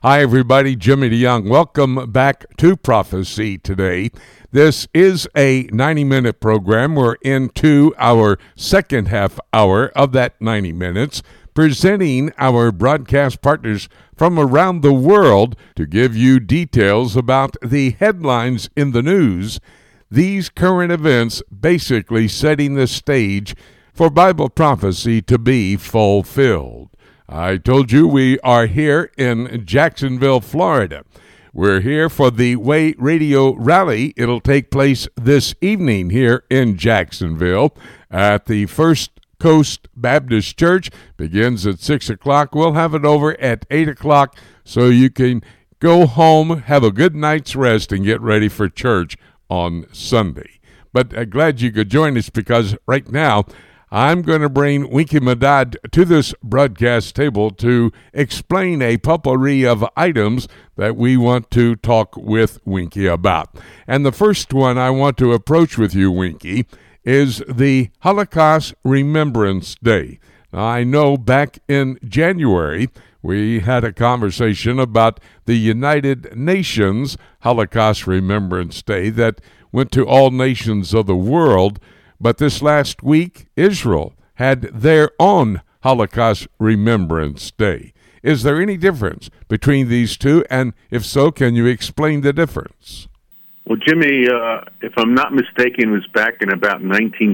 Hi, everybody. Jimmy DeYoung. Welcome back to Prophecy Today. This is a 90-minute program. We're into our second half hour of that 90 minutes, presenting our broadcast partners from around the world to give you details about the headlines in the news. These current events basically setting the stage for Bible prophecy to be fulfilled. I told you we are here in Jacksonville, Florida. We're here for the Way Radio Rally. It'll take place this evening here in Jacksonville at the First Coast Baptist Church. Begins at 6 o'clock. We'll have it over at 8 o'clock so you can go home, have a good night's rest, and get ready for church on Sunday. But glad you could join us because right now I'm going to bring Winky Madad to this broadcast table to explain a potpourri of items that we want to talk with Winky about. And the first one I want to approach with you, Winky, is the Holocaust Remembrance Day. Now, I know back in January we had a conversation about the United Nations Holocaust Remembrance Day that went to all nations of the world. But this last week, Israel had their own Holocaust Remembrance Day. Is there any difference between these two? And if so, can you explain the difference? Well, Jimmy, if I'm not mistaken, it was back in about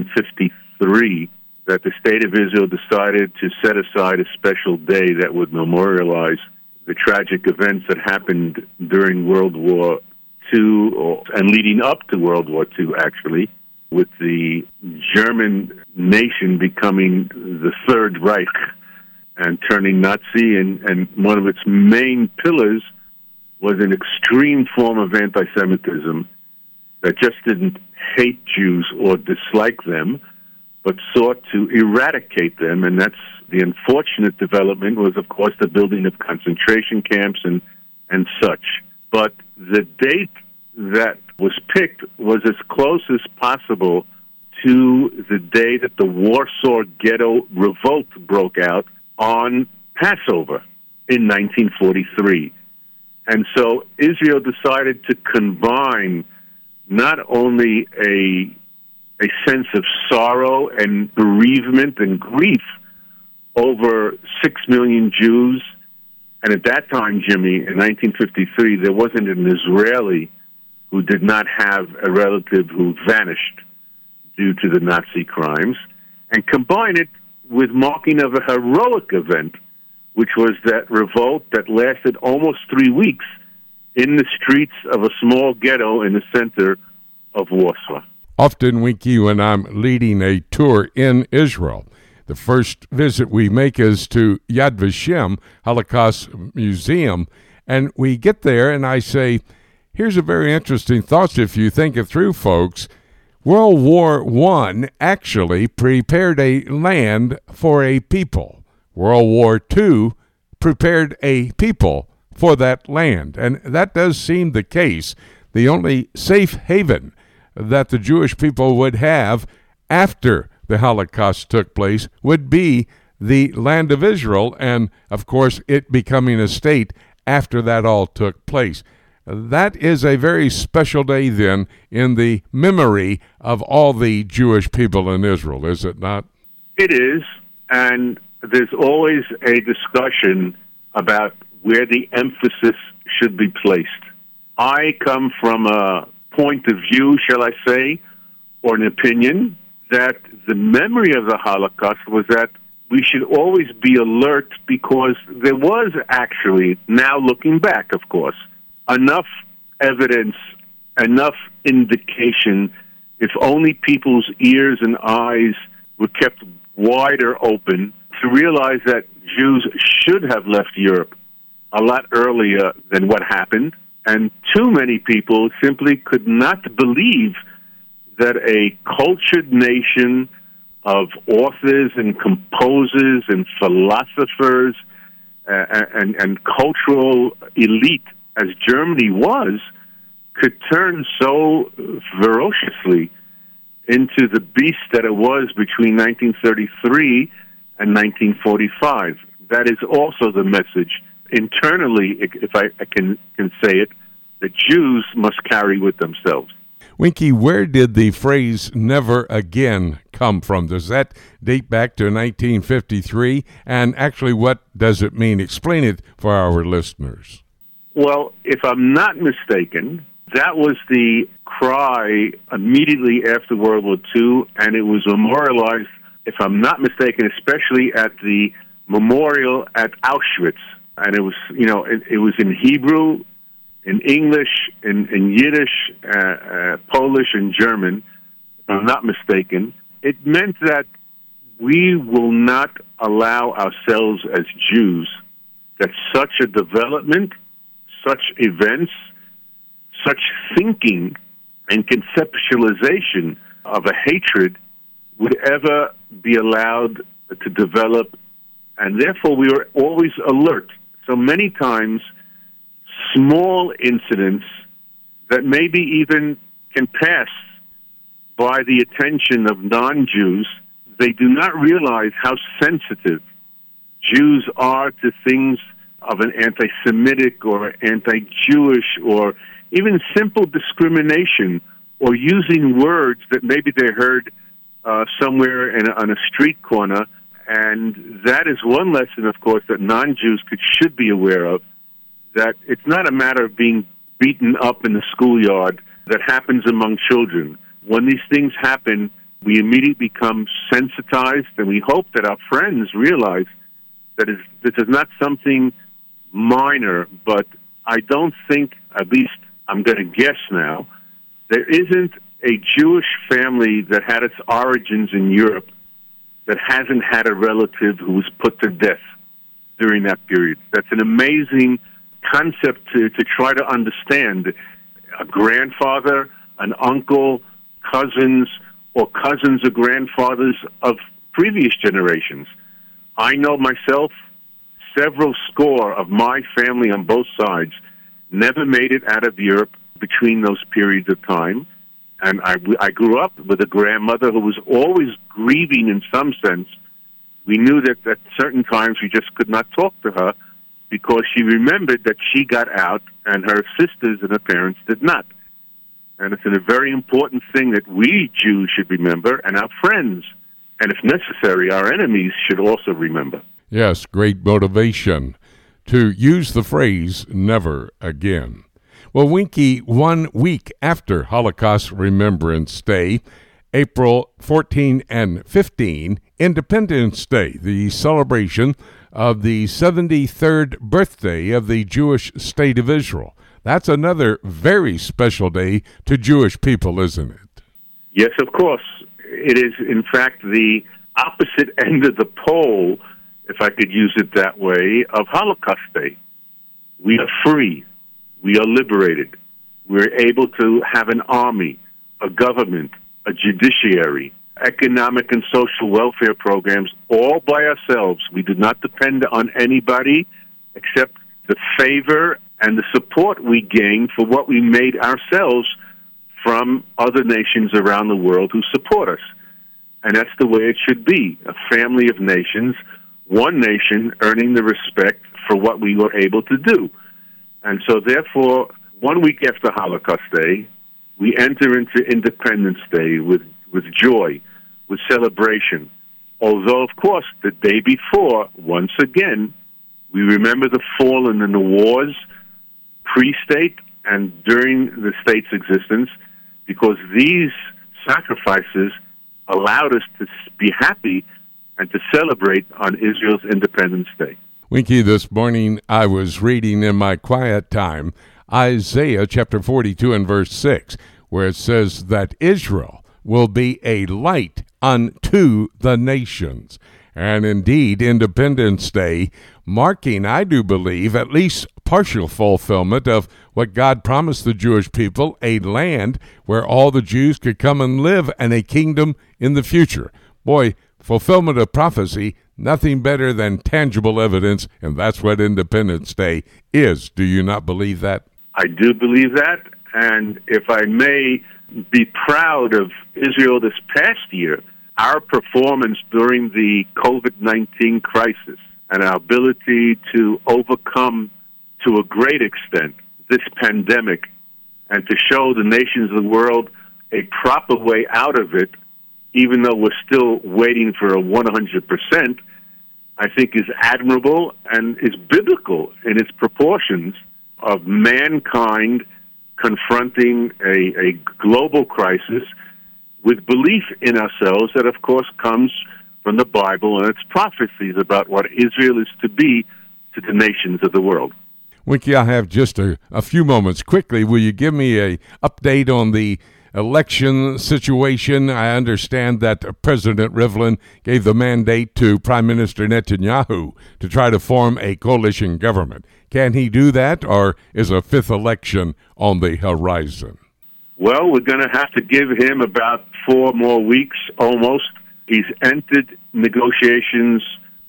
1953 that the State of Israel decided to set aside a special day that would memorialize the tragic events that happened during World War II and leading up to World War II, actually, with the German nation becoming the Third Reich and turning Nazi, and one of its main pillars was an extreme form of anti-Semitism that just didn't hate Jews or dislike them, but sought to eradicate them. And that's the unfortunate development was, of course, the building of concentration camps and such. But the date that was picked was as close as possible to the day that the Warsaw Ghetto Revolt broke out on Passover in 1943. And so Israel decided to combine not only a sense of sorrow and bereavement and grief over 6 million Jews, and at that time, Jimmy, in 1953, there wasn't an Israeli who did not have a relative who vanished due to the Nazi crimes, and combine it with marking of a heroic event, which was that revolt that lasted almost 3 weeks in the streets of a small ghetto in the center of Warsaw. Often, Winky, when I'm leading a tour in Israel, the first visit we make is to Yad Vashem, Holocaust Museum, and we get there and I say, here's a very interesting thought if you think it through, folks. World War I actually prepared a land for a people. World War II prepared a people for that land. And that does seem the case. The only safe haven that the Jewish people would have after the Holocaust took place would be the land of Israel, and, of course, it becoming a state after that all took place. That is a very special day, then, in the memory of all the Jewish people in Israel, is it not? It is, and there's always a discussion about where the emphasis should be placed. I come from a point of view, shall I say, or an opinion, that the memory of the Holocaust was that we should always be alert because there was actually, now looking back, of course, enough evidence, enough indication, if only people's ears and eyes were kept wider open, to realize that Jews should have left Europe a lot earlier than what happened. And too many people simply could not believe that a cultured nation of authors and composers and philosophers and cultural elite as Germany was, could turn so ferociously into the beast that it was between 1933 and 1945. That is also the message internally, if I can say it, the Jews must carry with themselves. Winky, where did the phrase "never again" come from? Does that date back to 1953? And actually, what does it mean? Explain it for our listeners. Well, if I'm not mistaken, that was the cry immediately after World War II, and it was memorialized, if I'm not mistaken, especially at the memorial at Auschwitz. And it was, it was in Hebrew, in English, in Yiddish, Polish, and German, if I'm not mistaken. It meant that we will not allow ourselves as Jews that such a development, such events, such thinking and conceptualization of a hatred would ever be allowed to develop, and therefore we were always alert. So many times, small incidents that maybe even can pass by the attention of non-Jews, they do not realize how sensitive Jews are to things of an anti-Semitic or anti-Jewish or even simple discrimination or using words that maybe they heard somewhere on a street corner. And that is one lesson, of course, that non-Jews should be aware of, that it's not a matter of being beaten up in the schoolyard that happens among children. When these things happen, we immediately become sensitized, and we hope that our friends realize that this is not something minor, but I don't think, at least I'm going to guess now, there isn't a Jewish family that had its origins in Europe that hasn't had a relative who was put to death during that period. That's an amazing concept to try to understand. A grandfather, an uncle, cousins, or cousins or grandfathers of previous generations. I know myself, several score of my family on both sides never made it out of Europe between those periods of time. And I grew up with a grandmother who was always grieving in some sense. We knew that at certain times we just could not talk to her because she remembered that she got out and her sisters and her parents did not. And it's a very important thing that we Jews should remember, and our friends, and if necessary, our enemies should also remember. Yes, great motivation to use the phrase "never again." Well, Winky, 1 week after Holocaust Remembrance Day, April 14 and 15, Independence Day, the celebration of the 73rd birthday of the Jewish state of Israel. That's another very special day to Jewish people, isn't it? Yes, of course. It is, in fact, the opposite end of the pole, if I could use it that way, of Holocaust Day. We are free. We are liberated. We're able to have an army, a government, a judiciary, economic and social welfare programs all by ourselves. We do not depend on anybody except the favor and the support we gain for what we made ourselves from other nations around the world who support us. And that's the way it should be, a family of nations, one nation earning the respect for what we were able to do. And so, therefore, 1 week after Holocaust Day, we enter into Independence Day with joy, with celebration. Although, of course, the day before, once again, we remember the fallen in the wars, pre-state and during the state's existence, because these sacrifices allowed us to be happy and to celebrate on Israel's Independence Day. Winky, this morning I was reading in my quiet time Isaiah chapter 42 and verse 6, where it says that Israel will be a light unto the nations. And indeed, Independence Day marking, I do believe, at least partial fulfillment of what God promised the Jewish people, a land where all the Jews could come and live and a kingdom in the future. Boy, fulfillment of prophecy, nothing better than tangible evidence, and that's what Independence Day is. Do you not believe that? I do believe that, and if I may be proud of Israel this past year, our performance during the COVID-19 crisis, and our ability to overcome, to a great extent, this pandemic and to show the nations of the world a proper way out of it, even though we're still waiting for a 100%, I think is admirable and is biblical in its proportions of mankind confronting a global crisis with belief in ourselves that, of course, comes from the Bible and its prophecies about what Israel is to be to the nations of the world. Winky, I have just a few moments. Quickly, will you give me an update on the election situation? I understand that President Rivlin gave the mandate to Prime Minister Netanyahu to try to form a coalition government. Can he do that, or is a fifth election on the horizon? Well, we're going to have to give him about 4 more weeks, almost. He's entered negotiations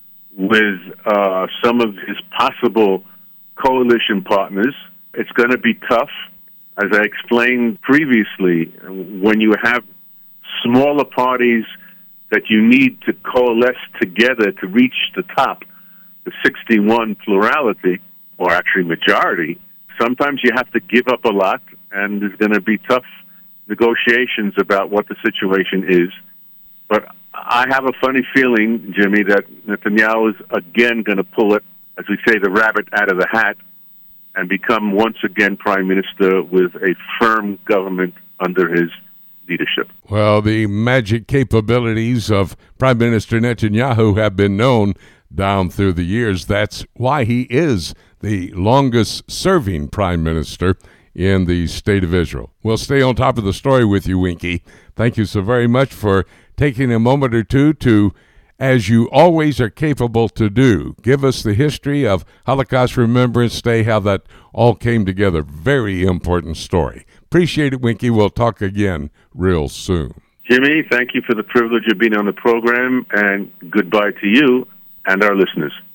with some of his possible coalition partners. It's going to be tough. As I explained previously, when you have smaller parties that you need to coalesce together to reach the top, the 61 plurality, or actually majority, sometimes you have to give up a lot, and there's going to be tough negotiations about what the situation is. But I have a funny feeling, Jimmy, that Netanyahu is again going to pull it, as we say, the rabbit out of the hat, and become once again prime minister with a firm government under his leadership. Well, the magic capabilities of Prime Minister Netanyahu have been known down through the years. That's why he is the longest-serving prime minister in the state of Israel. We'll stay on top of the story with you, Winky. Thank you so very much for taking a moment or two to, as you always are capable to do, give us the history of Holocaust Remembrance Day, how that all came together. Very important story. Appreciate it, Winky. We'll talk again real soon. Jimmy, thank you for the privilege of being on the program, and goodbye to you and our listeners.